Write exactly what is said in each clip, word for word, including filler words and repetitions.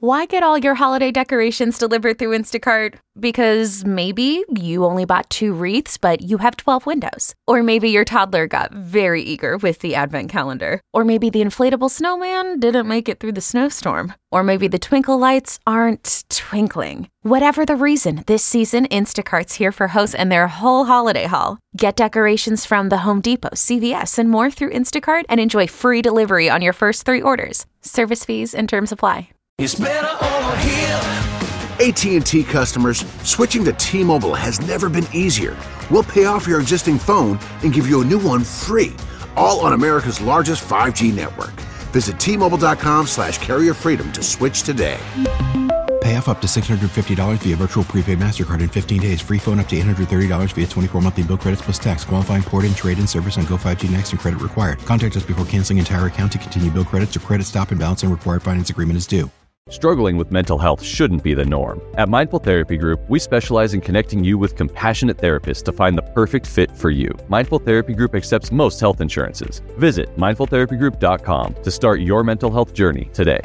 Why get all your holiday decorations delivered through Instacart? Because maybe you only bought two wreaths, but you have twelve windows. Or maybe your toddler got very eager with the advent calendar. Or maybe the inflatable snowman didn't make it through the snowstorm. Or maybe the twinkle lights aren't twinkling. Whatever the reason, this season, Instacart's here for hosts and their whole holiday haul. Get decorations from the Home Depot, C V S, and more through Instacart and enjoy free delivery on your first three orders. Service fees and terms apply. It's better over here. A T and T customers, switching to T-Mobile has never been easier. We'll pay off your existing phone and give you a new one free, all on America's largest five G network. Visit T-Mobile.com slash carrier freedom to switch today. Pay off up to six hundred fifty dollars via virtual prepaid MasterCard in fifteen days. Free phone up to eight hundred thirty dollars via twenty-four monthly bill credits plus tax. Qualifying port-in, trade-in service on Go five G Next and credit required. Contact us before canceling entire account to continue bill credits or credit stop and balance and required finance agreement is due. Struggling with mental health shouldn't be the norm. At Mindful Therapy Group, we specialize in connecting you with compassionate therapists to find the perfect fit for you. Mindful Therapy Group accepts most health insurances. Visit mindful therapy group dot com to start your mental health journey today.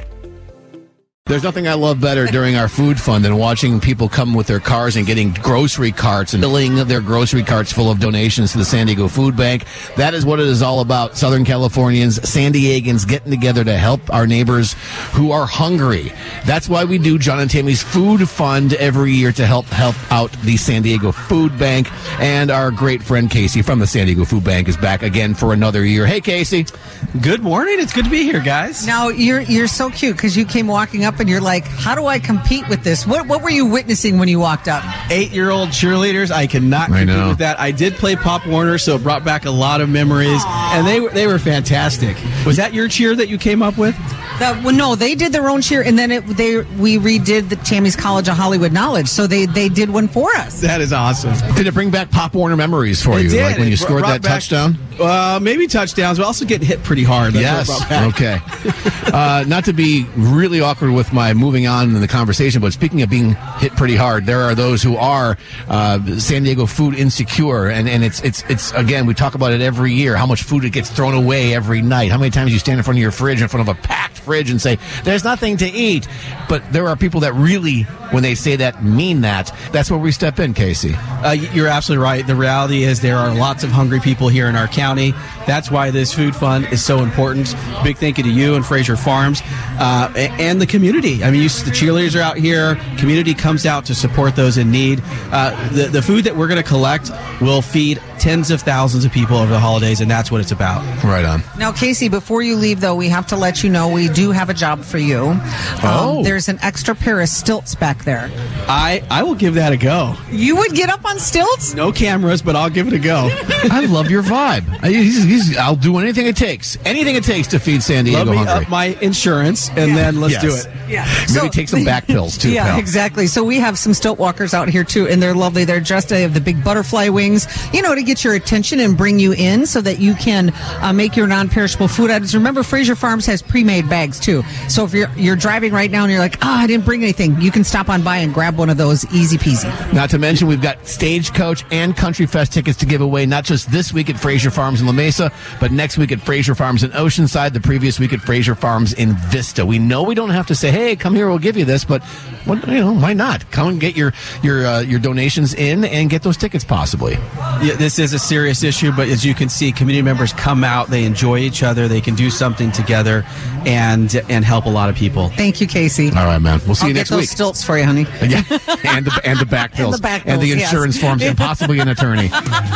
There's nothing I love better during our food fund than watching people come with their cars and getting grocery carts and filling their grocery carts full of donations to the San Diego Food Bank. That is what it is all about. Southern Californians, San Diegans getting together to help our neighbors who are hungry. That's why we do John and Tammy's Food Fund every year to help help out the San Diego Food Bank. And our great friend Casey from the San Diego Food Bank is back again for another year. Hey, Casey. Good morning. It's good to be here, guys. Now, you're you're so cute because you came walking up and you're like, how do I compete with this? What what were you witnessing when you walked up? Eight-year-old cheerleaders. I cannot I compete know. with that. I did play Pop Warner, so it brought back a lot of memories, Aww. and they were they were fantastic. Was that your cheer that you came up with? The, well, no, they did their own cheer, and then it, they we redid the Tammy's College of Hollywood Knowledge, so they, they did one for us. That is awesome. Did it bring back Pop Warner memories for It you? did. Like when you It scored brought that back- touchdown? Uh, maybe touchdowns, but also getting hit pretty hard. That's what it Yes. brought back. Okay. Uh, not to be really awkward with my moving on in the conversation, but speaking of being hit pretty hard, there are those who are uh, San Diego food insecure, and, and it's it's it's again we talk about it every year. How much food it gets thrown away every night? How many times you stand in front of your fridge, in front of a packed fridge, and say there's nothing to eat? But there are people that really, when they say that, mean that. That's where we step in, Casey. Uh, you're absolutely right. The reality is there are lots of hungry people here in our county. That's why this food fund is so important. Big thank you to you and Fraser Farms uh, and the community. I mean, you, the cheerleaders are out here. Community comes out to support those in need. Uh, the, the food that we're going to collect will feed tens of thousands of people over the holidays, and that's what it's about. Right on. Now, Casey, before you leave, though, we have to let you know we do have a job for you. Um, Oh. There's an extra pair of stilts back there. I, I will give that a go. You would get up on stilts? No cameras, but I'll give it a go. I love your vibe. I- He's, he's, I'll do anything it takes. Anything it takes to feed San Diego Let me hungry. up my insurance, and Yeah. then let's Yes. do it. Yeah. Maybe take some back pills, too, Yeah, pal. exactly. So we have some stilt walkers out here, too, and they're lovely. They're just, they have the big butterfly wings, you know, to get your attention and bring you in so that you can uh, make your non-perishable food items. Remember, Fraser Farms has pre-made bags, too. So if you're you're driving right now and you're like, oh, I didn't bring anything, you can stop on by and grab one of those, easy peasy. Not to mention, we've got Stagecoach and Country Fest tickets to give away, not just this week at Fraser Farms in La Mesa, but next week at Fraser Farms in Oceanside, the previous week at Fraser Farms in Vista. We know we don't have to say, hey, come here, we'll give you this, but what, you know, why not? Come and get your your uh, your donations in and get those tickets possibly. Yeah, this is a serious issue, but as you can see, community members come out, they enjoy each other, they can do something together, and and help a lot of people. Thank you, Casey. All right, man. We'll see I'll you get next those week. stilts for you, honey. Yeah, and the and the back pills the back and the pills, yes. insurance forms and possibly an attorney.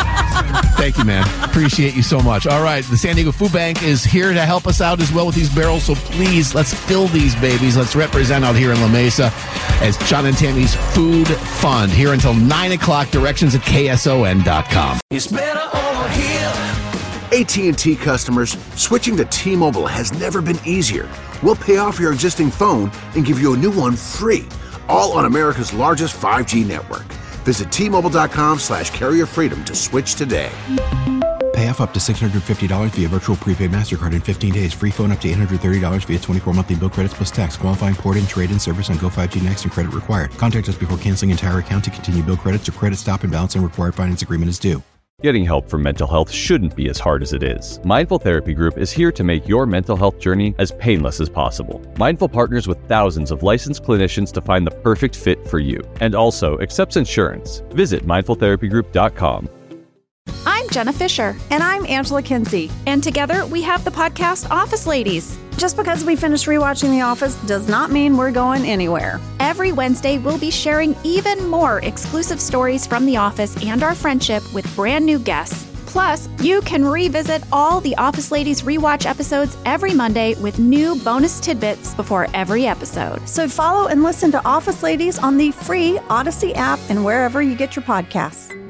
Thank you, man. Appreciate you so much. All right, the San Diego Food Bank is here to help us out as well with these barrels. So please, let's fill these babies. Let's represent out here in La Mesa as John and Tammy's Food Fund here until nine o'clock. Directions at K S O N dot com. It's better over here. A T and T customers, switching to T-Mobile has never been easier. We'll pay off your existing phone and give you a new one free, all on America's largest five G network. Visit T-Mobile.com slash carrier freedom to switch today. Pay off up to six hundred fifty dollars via virtual prepaid MasterCard in fifteen days. Free phone up to eight hundred thirty dollars via twenty-four monthly bill credits plus tax. Qualifying port-in, trade-in service on Go five G Next and credit required. Contact us before canceling entire account to continue bill credits or credit stop and balance and required finance agreement is due. Getting help for mental health shouldn't be as hard as it is. Mindful Therapy Group is here to make your mental health journey as painless as possible. Mindful partners with thousands of licensed clinicians to find the perfect fit for you, and also accepts insurance. Visit mindful therapy group dot com. I'm Jenna Fisher. And I'm Angela Kinsey. And together we have the podcast Office Ladies. Just because we finished rewatching The Office does not mean we're going anywhere. Every Wednesday, we'll be sharing even more exclusive stories from The Office and our friendship with brand new guests. Plus, you can revisit all the Office Ladies rewatch episodes every Monday with new bonus tidbits before every episode. So follow and listen to Office Ladies on the free Odyssey app and wherever you get your podcasts.